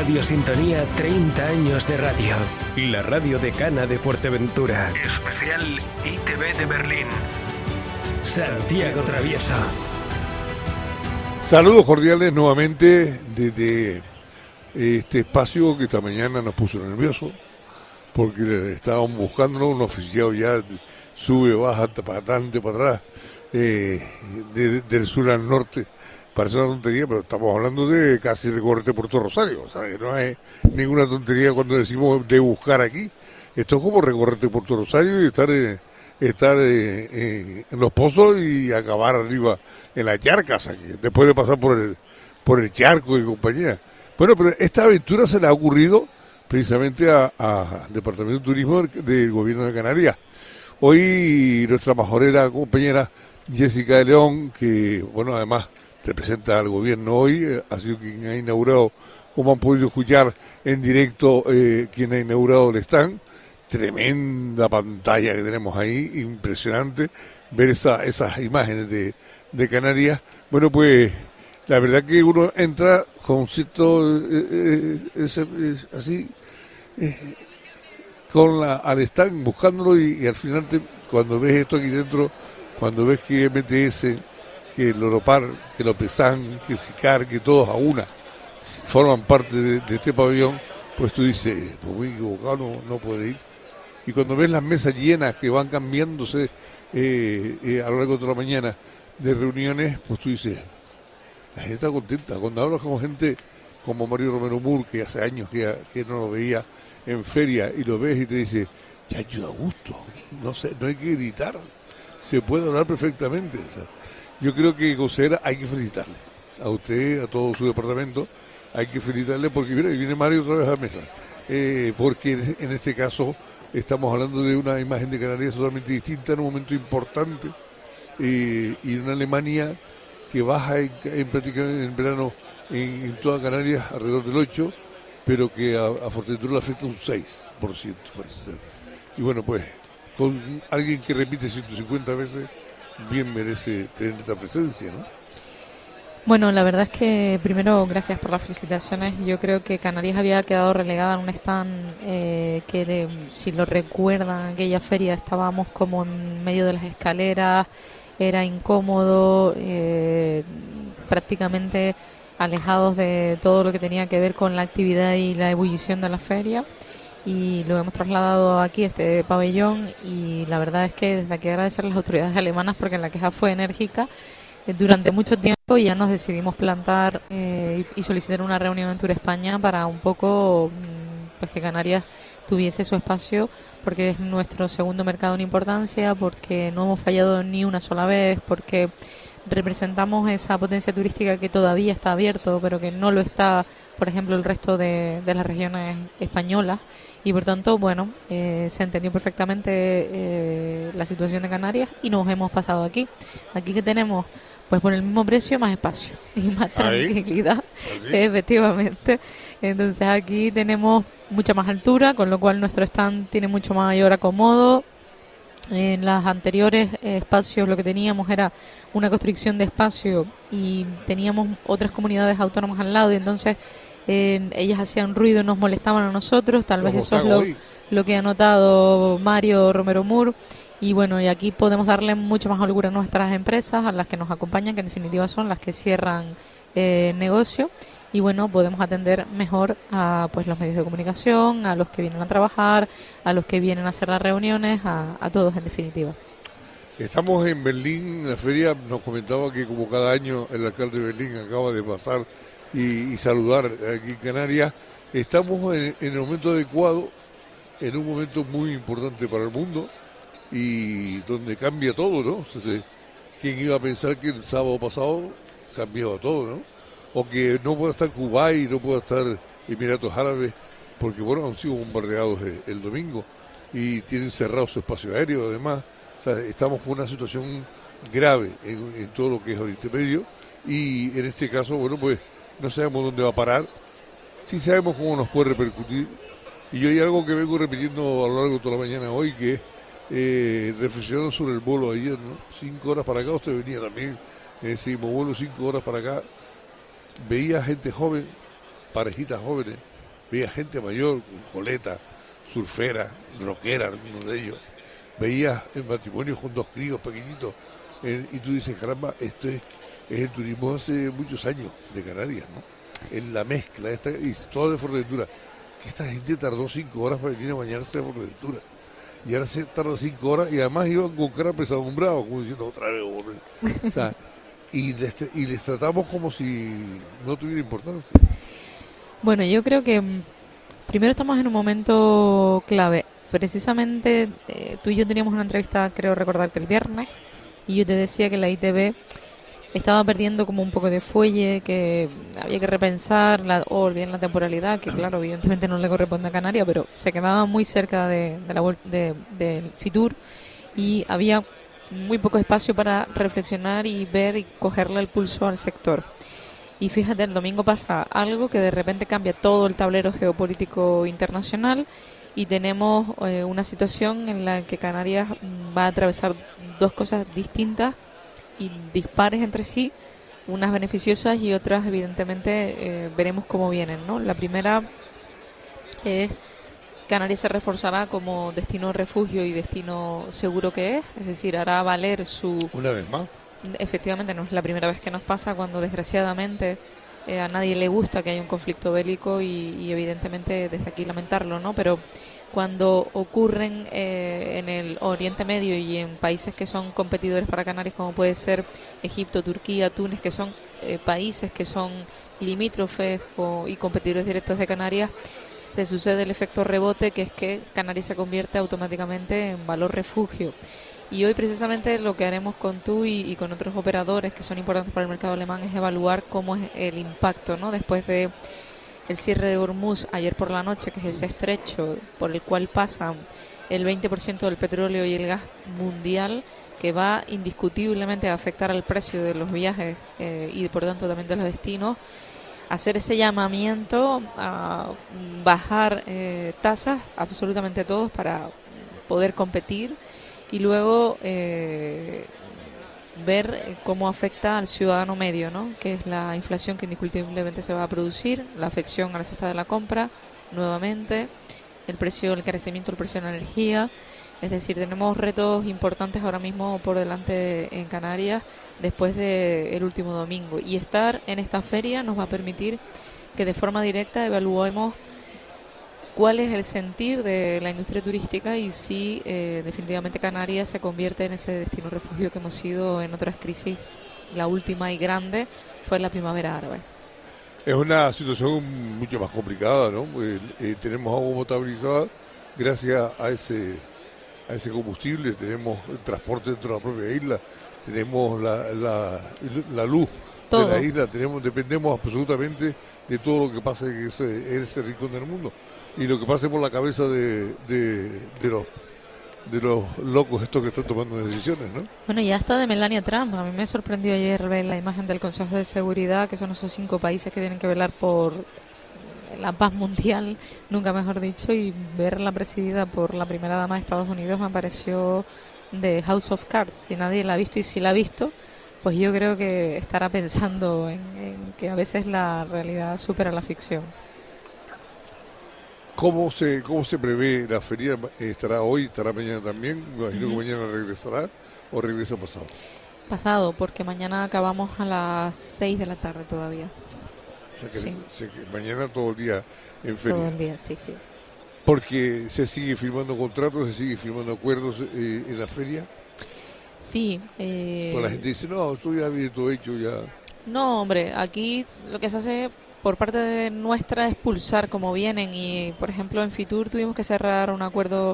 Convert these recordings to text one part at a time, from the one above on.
Radio Sintonía 30 años de radio. La radio decana de Fuerteventura. Especial ITV de Berlín. Santiago Traviesa. Saludos cordiales nuevamente desde este espacio que esta mañana nos puso nervioso porque estábamos buscando un oficial ya sube, baja, para adelante, para atrás, del sur al norte. Parece una tontería, pero estamos hablando de casi recorrerte Puerto Rosario, o sea, que no es ninguna tontería cuando decimos de buscar aquí. Esto es como recorrerte Puerto Rosario y estar en los pozos y acabar arriba en las charcas, aquí, después de pasar por el charco y compañía. Bueno, pero esta aventura se le ha ocurrido precisamente al Departamento de Turismo del Gobierno de Canarias. Hoy nuestra majorera compañera Jessica de León, que bueno, además representa al gobierno hoy, ha sido quien ha inaugurado, como han podido escuchar en directo, quien ha inaugurado el stand. Tremenda pantalla que tenemos ahí, impresionante ver esas imágenes de Canarias. Bueno, pues la verdad que uno entra con cierto así al stand buscándolo y al final cuando ves esto aquí dentro, cuando ves que MTS, que el Oropar, que el Opesan, que el SICAR, que todos a una forman parte de este pabellón, pues tú dices, pues muy equivocado, no puede ir. Y cuando ves las mesas llenas que van cambiándose a lo largo de la mañana de reuniones, pues tú dices, la gente está contenta. Cuando hablas con gente como Mario Romero Mur, que hace años que no lo veía en feria, y lo ves y te dice, ya yo da gusto, no sé, no hay que gritar, se puede hablar perfectamente. O sea, yo creo que Gosera hay que felicitarle, a usted, a todo su departamento, hay que felicitarle porque mira, viene Mario otra vez a la mesa, porque en este caso estamos hablando de una imagen de Canarias totalmente distinta en un momento importante, y una Alemania que baja prácticamente en verano en toda Canarias alrededor del 8%, pero que a Fuerteventura le afecta un 6%, parece ser. Y bueno, pues con alguien que repite 150 veces, bien merece tener esta presencia, ¿no? Bueno, la verdad es que primero, gracias por las felicitaciones. Yo creo que Canarias había quedado relegada en un stand si lo recuerdan, aquella feria estábamos como en medio de las escaleras, era incómodo, prácticamente alejados de todo lo que tenía que ver con la actividad y la ebullición de la feria, y lo hemos trasladado aquí a este pabellón, y la verdad es que desde aquí agradecer a las autoridades alemanas porque la queja fue enérgica durante mucho tiempo, y ya nos decidimos plantar y solicitar una reunión en Tour España para un poco pues que Canarias tuviese su espacio, porque es nuestro segundo mercado en importancia, porque no hemos fallado ni una sola vez, porque representamos esa potencia turística que todavía está abierto, pero que no lo está, por ejemplo, el resto de las regiones españolas, y por tanto, bueno, se entendió perfectamente la situación de Canarias y nos hemos pasado aquí. Aquí que tenemos, pues por el mismo precio, más espacio y más tranquilidad, efectivamente. Entonces aquí tenemos mucha más altura, con lo cual nuestro stand tiene mucho mayor acomodo. En las anteriores espacios lo que teníamos era una constricción de espacio y teníamos otras comunidades autónomas al lado, y entonces ellas hacían ruido y nos molestaban a nosotros. Tal vez eso es lo que ha notado Mario Romero Mur. Y bueno, y aquí podemos darle mucho más holgura a nuestras empresas, a las que nos acompañan, que en definitiva son las que cierran negocio. Y bueno, podemos atender mejor a pues los medios de comunicación, a los que vienen a trabajar, a los que vienen a hacer las reuniones, a todos en definitiva. Estamos en Berlín, la feria. Nos comentaba que como cada año el alcalde de Berlín acaba de pasar y saludar aquí en Canarias. Estamos en el momento adecuado, en un momento muy importante para el mundo y donde cambia todo, ¿no? Entonces, ¿quién iba a pensar que el sábado pasado cambiaba todo, ¿no? O que no pueda estar Kuwait, no pueda estar Emiratos Árabes, porque bueno, han sido bombardeados el domingo y tienen cerrado su espacio aéreo, además. O sea, estamos con una situación grave en todo lo que es Oriente Medio, y en este caso, bueno, pues no sabemos dónde va a parar, sí sabemos cómo nos puede repercutir. Y yo hay algo que vengo repitiendo a lo largo de toda la mañana hoy, que es reflexionando sobre el vuelo ayer, ¿no? 5 horas para acá, usted venía también, seguimos vuelo 5 horas para acá, veía gente joven, parejitas jóvenes, veía gente mayor, coleta, surfera, rockera, algunos de ellos. Veías el matrimonio con 2 críos pequeñitos, y tú dices, caramba, esto es el turismo hace muchos años de Canarias, ¿no? En la mezcla, y todo de Fuerteventura. Que esta gente tardó 5 horas para venir a bañarse a Fuerteventura. Y ahora se tarda 5 horas, y además iban con cara pesadumbrado, como diciendo, otra vez, o sea, y les tratamos como si no tuviera importancia. Bueno, yo creo que primero estamos en un momento clave. Precisamente tú y yo teníamos una entrevista, creo recordar que el viernes, y yo te decía que la ITV estaba perdiendo como un poco de fuelle, que había que repensar o bien la temporalidad, que claro, evidentemente no le corresponde a Canarias, pero se quedaba muy cerca del Fitur, y había muy poco espacio para reflexionar y ver y cogerle el pulso al sector. Y fíjate, el domingo pasa algo que de repente cambia todo el tablero geopolítico internacional, y tenemos una situación en la que Canarias va a atravesar 2 cosas distintas y dispares entre sí, unas beneficiosas y otras evidentemente veremos cómo vienen, ¿no? La primera es Canarias se reforzará como destino refugio y destino seguro que es decir, hará valer su... Una vez más. Efectivamente, no es la primera vez que nos pasa, cuando desgraciadamente a nadie le gusta que haya un conflicto bélico, y evidentemente desde aquí lamentarlo, ¿no? Pero cuando ocurren en el Oriente Medio y en países que son competidores para Canarias, como puede ser Egipto, Turquía, Túnez, que son países que son limítrofes y competidores directos de Canarias, se sucede el efecto rebote, que es que Canarias se convierte automáticamente en valor refugio. Y hoy precisamente lo que haremos con tú y con otros operadores que son importantes para el mercado alemán es evaluar cómo es el impacto, ¿no? Después de el cierre de Hormuz ayer por la noche, que es ese estrecho por el cual pasan el 20% del petróleo y el gas mundial, que va indiscutiblemente a afectar al precio de los viajes y por tanto también de los destinos, hacer ese llamamiento a bajar tasas absolutamente todos para poder competir, y luego ver cómo afecta al ciudadano medio, ¿no? Que es la inflación que indiscutiblemente se va a producir, la afección a la cesta de la compra, nuevamente, el encarecimiento del precio de la energía. Es decir, tenemos retos importantes ahora mismo por delante en Canarias después del último domingo. Y estar en esta feria nos va a permitir que de forma directa evaluemos cuál es el sentir de la industria turística y si definitivamente Canarias se convierte en ese destino refugio que hemos sido en otras crisis. La última y grande fue la primavera árabe. Es una situación mucho más complicada, ¿no? Tenemos agua potabilizada gracias a ese combustible, tenemos el transporte dentro de la propia isla, tenemos la luz todo de la isla, dependemos absolutamente de todo lo que pase en ese rincón del mundo. Y lo que pase por la cabeza de los locos estos que están tomando decisiones, ¿no? Bueno, ya está de Melania Trump. A mí me sorprendió ayer ver la imagen del Consejo de Seguridad, que son esos 5 países que tienen que velar por la paz mundial, nunca mejor dicho, y verla presidida por la primera dama de Estados Unidos me pareció de House of Cards. Si nadie la ha visto, y si la ha visto, pues yo creo que estará pensando en que a veces la realidad supera la ficción. ¿Cómo se prevé la feria? ¿Estará hoy? ¿Estará mañana también? Me imagino que mañana regresará, ¿o regresa pasado? Pasado, porque mañana acabamos a las 6 de la tarde todavía. O sea que mañana todo el día en feria. Todo el día, sí. Porque se sigue firmando contratos, se sigue firmando acuerdos en la feria. Sí. Pues la gente dice, no, esto ya viene todo hecho ya. No, hombre, aquí lo que se hace por parte de nuestra es pulsar como vienen, y por ejemplo en Fitur tuvimos que cerrar un acuerdo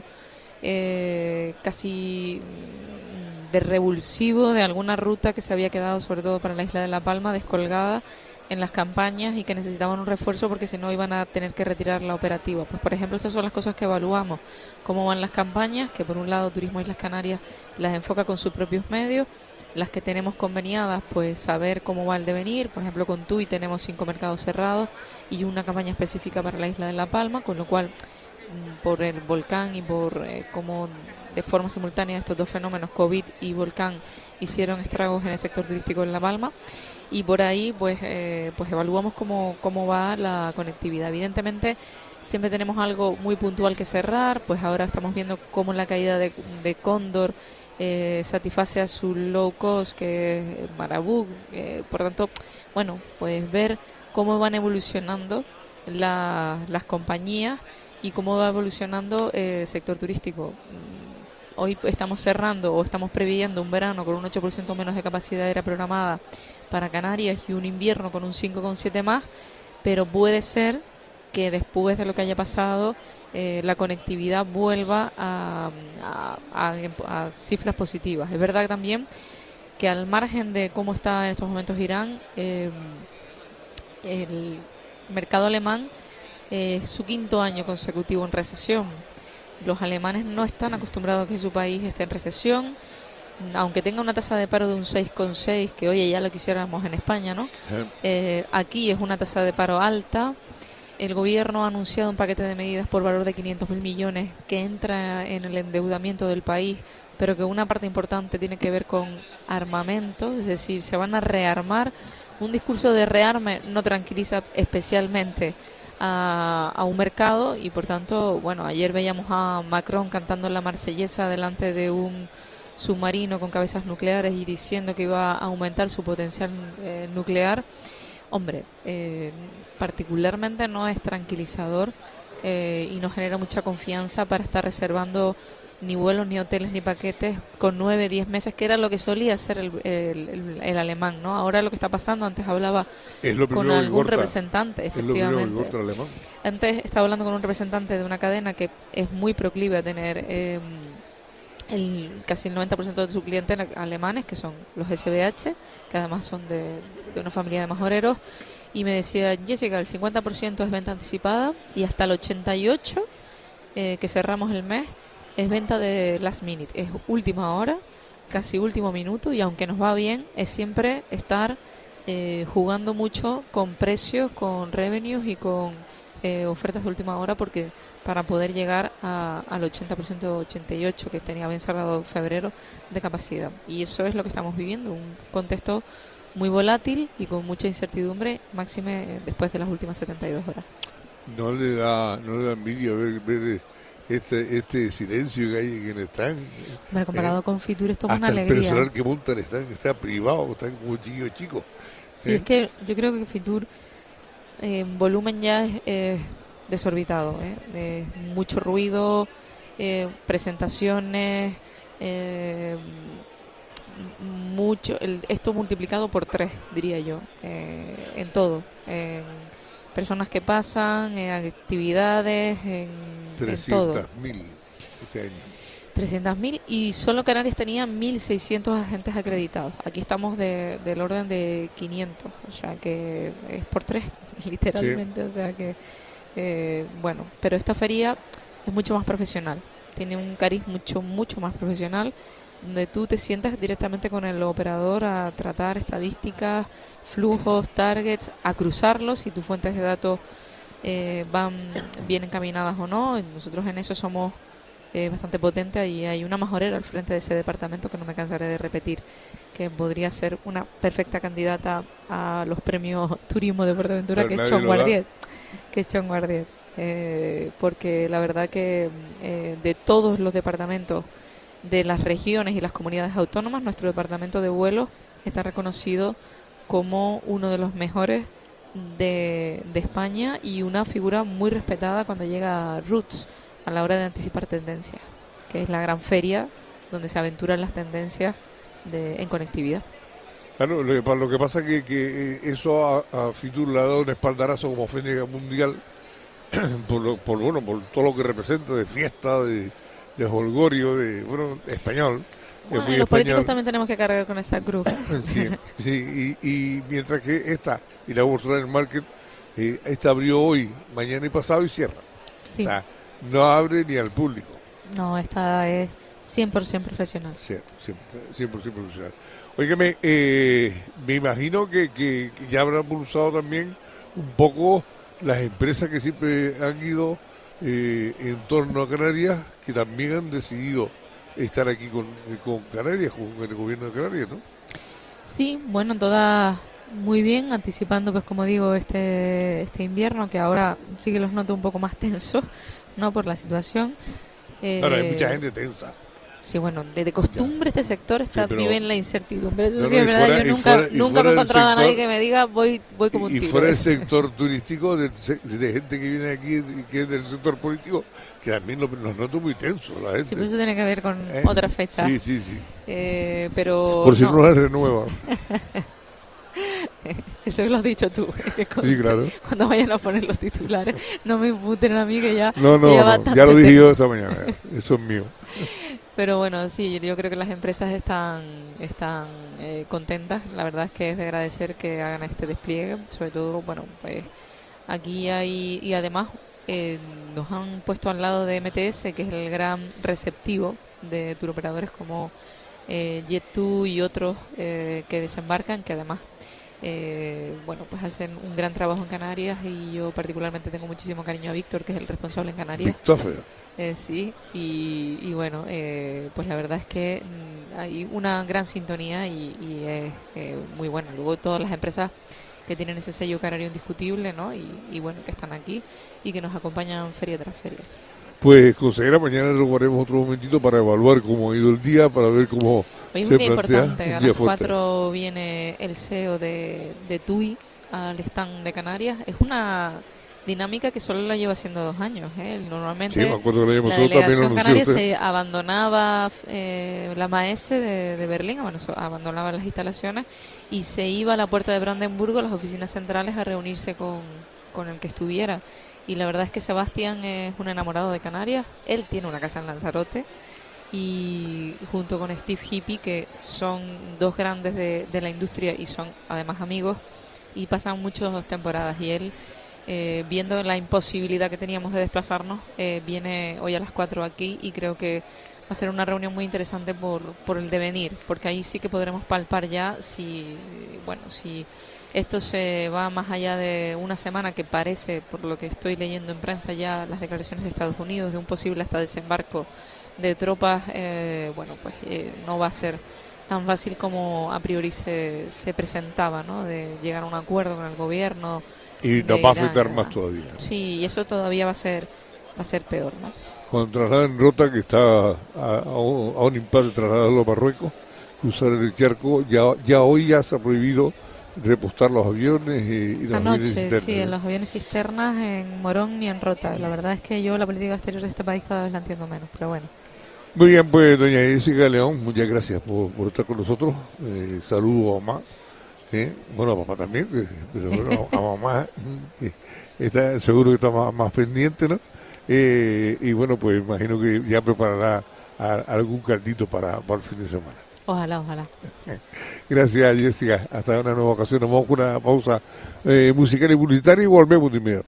casi de revulsivo de alguna ruta que se había quedado, sobre todo para la isla de La Palma, descolgada en las campañas y que necesitaban un refuerzo porque si no iban a tener que retirar la operativa. Pues por ejemplo esas son las cosas que evaluamos, cómo van las campañas, que por un lado Turismo Islas Canarias las enfoca con sus propios medios, las que tenemos conveniadas, pues saber cómo va el devenir. Por ejemplo, con TUI tenemos 5 mercados cerrados y una campaña específica para la isla de La Palma, con lo cual, por el volcán y por cómo de forma simultánea estos 2 fenómenos, COVID y volcán, hicieron estragos en el sector turístico en La Palma. Y por ahí, pues evaluamos cómo va la conectividad. Evidentemente, siempre tenemos algo muy puntual que cerrar, pues ahora estamos viendo cómo la caída de Cóndor satisface a su low cost, que es Marabú. Por tanto, bueno, pues ver cómo van evolucionando las compañías y cómo va evolucionando el sector turístico. Hoy estamos cerrando o estamos previendo un verano con un 8% menos de capacidad aérea programada para Canarias y un invierno con un 5,7 más, pero puede ser que después de lo que haya pasado la conectividad vuelva a cifras positivas. Es verdad también que al margen de cómo está en estos momentos Irán, el mercado alemán es su 5.º año consecutivo en recesión. Los alemanes no están acostumbrados a que su país esté en recesión, aunque tenga una tasa de paro de un 6,6, que oye, ya lo quisiéramos en España, ¿no? Aquí es una tasa de paro alta. El gobierno ha anunciado un paquete de medidas por valor de 500.000 millones que entra en el endeudamiento del país, pero que una parte importante tiene que ver con armamento, es decir, se van a rearmar. Un discurso de rearme no tranquiliza especialmente a un mercado y, por tanto, bueno, ayer veíamos a Macron cantando la marsellesa delante de un submarino con cabezas nucleares y diciendo que iba a aumentar su potencial nuclear. Hombre, particularmente no es tranquilizador y no genera mucha confianza para estar reservando ni vuelos, ni hoteles, ni paquetes con 9, 10 meses, que era lo que solía hacer el alemán, ¿no? Ahora lo que está pasando, antes hablaba con algún representante, efectivamente. Antes estaba hablando con un representante de una cadena que es muy proclive a tener casi el 90% de su cliente alemanes, que son los SBH, que además son de una familia de majoreros, y me decía, Jessica, el 50% es venta anticipada y hasta el 88% que cerramos el mes es venta de last minute, es última hora, casi último minuto, y aunque nos va bien, es siempre estar jugando mucho con precios, con revenues y con ofertas de última hora, porque para poder llegar al 80%, 88% que tenía bien cerrado febrero de capacidad. Y eso es lo que estamos viviendo, un contexto muy volátil y con mucha incertidumbre, máxime después de las últimas 72 horas. ¿No le da envidia ver este silencio que hay en el stand? Bueno, comparado con Fitur, esto es una alegría. Hasta el personal que monta el stand está privado, están como chicos. Sí, es que yo creo que Fitur en volumen ya es desorbitado, mucho ruido, presentaciones, mucho, esto multiplicado por 3, diría yo, en todo, en personas que pasan, en actividades, en todo. 300.000 este año. 300.000, y solo Canarias tenía 1.600 agentes acreditados. Aquí estamos del orden de 500, o sea que es por 3, literalmente. Sí. O sea que, bueno, pero esta feria es mucho más profesional, tiene un cariz mucho más profesional, donde tú te sientas directamente con el operador a tratar estadísticas, flujos, targets, a cruzarlos si tus fuentes de datos van bien encaminadas o no. Nosotros en eso somos bastante potentes, y hay una majorera al frente de ese departamento que no me cansaré de repetir, que podría ser una perfecta candidata a los premios Turismo de Fuerteventura, que es Chon Guardiet, porque la verdad que de todos los departamentos de las regiones y las comunidades autónomas, nuestro departamento de vuelos está reconocido como uno de los mejores de España y una figura muy respetada cuando llega a Roots, a la hora de anticipar tendencias, que es la gran feria donde se aventuran las tendencias en conectividad. Claro, lo que pasa es que eso a Fitur le ha dado un espaldarazo como feria mundial por todo lo que representa de fiesta, de jolgorio, de español. Bueno, los español. Políticos también tenemos que cargar con esa cruz. Sí, y mientras que esta y la World Travel Market, esta abrió hoy, mañana y pasado y cierra. Sí. O sea, no abre ni al público. No, esta es 100% profesional. 100% profesional. Óigame, me imagino que ya habrán pulsado también un poco las empresas que siempre han ido en torno a Canarias, que también han decidido estar aquí con Canarias, con el gobierno de Canarias, ¿no? Sí, bueno, todas Muy bien, anticipando, pues como digo, este invierno, que ahora sí que los noto un poco más tensos, ¿no? Por la situación. Ahora hay mucha gente tensa. Sí, bueno, de costumbre este sector Sí, vive en la incertidumbre. Eso No, sí no, es y verdad, fuera- yo y nunca fuera- y me he fuera del encontrado a nadie sector- que me diga voy como un Y tiro. fuera del Eso. sector turístico, de gente que viene aquí, que es del sector político, que también los noto muy tensos, la gente. Sí, pues eso tiene que ver con ¿Eh? otras fechas. Sí. Pero Por si no no, la renuevan. eso lo has dicho tú. que Sí, conste. claro. Cuando vayan a poner los titulares, no me imputen a mí que ya, No, que ya no, bastante ya lo dije tengo. yo esta mañana. Eso es mío. Pero bueno, sí, yo creo que las empresas están contentas. La verdad es que es de agradecer que hagan este despliegue. Sobre todo, bueno, pues aquí hay, y además nos han puesto al lado de MTS, que es el gran receptivo de turoperadores como Jet2 y otros que desembarcan, que además bueno, pues hacen un gran trabajo en Canarias, y yo particularmente tengo muchísimo cariño a Víctor, que es el responsable en Canarias. Christopher. Sí, y bueno, pues la verdad es que hay una gran sintonía y es muy bueno. Luego todas las empresas que tienen ese sello canario indiscutible, ¿no? Y bueno, que están aquí y que nos acompañan feria tras feria. Pues, consejera, mañana robaremos otro momentito para evaluar cómo ha ido el día, para ver cómo Hoy es se un día plantea. importante. A Un día las fuerte. 4 viene el CEO de TUI al stand de Canarias. Es una dinámica que solo la lleva haciendo 2 años. Normalmente Sí, me acuerdo que el año la pasado también delegación anunció canaria usted. se abandonaba la Maese de Berlín, abandonaba las instalaciones y se iba a la puerta de Brandenburgo, a las oficinas centrales, a reunirse con el que estuviera. Y la verdad es que Sebastián es un enamorado de Canarias. Él tiene una casa en Lanzarote, y junto con Steve Hippie, que son dos grandes de la industria y son además amigos, y pasan muchas temporadas, y él, viendo la imposibilidad que teníamos de desplazarnos, viene hoy a las 4 aquí, y creo que va a ser una reunión muy interesante por el devenir, porque ahí sí que podremos palpar ya si esto se va más allá de una semana, que parece, por lo que estoy leyendo en prensa ya, las declaraciones de Estados Unidos de un posible hasta desembarco de tropas. No va a ser tan fácil como a priori se presentaba, ¿no? De llegar a un acuerdo con el gobierno. Y nos de va a Irán, afectar ¿verdad? más todavía. Sí, y eso todavía va a ser peor, ¿no? Cuando trasladan Rota, que está a un impasse de trasladarlo a Marruecos, cruzar el charco, ya hoy ya se ha prohibido repostar los aviones y los aviones Anoche, cisternas, sí, en ¿no? los aviones cisternas en Morón y en Rota. La verdad es que yo la política exterior de este país cada vez la entiendo menos, pero bueno. Muy bien, pues, doña Jessica León, muchas gracias por estar con nosotros. Saludo a mamá. Bueno, a papá también, pero bueno, a mamá, que está, seguro que está más pendiente, ¿no? Y bueno, pues imagino que ya preparará algún caldito para el fin de semana. Ojalá, ojalá. Gracias, Jessica. Hasta una nueva ocasión. Nos vamos con una pausa musical y publicitaria y volvemos de inmediato.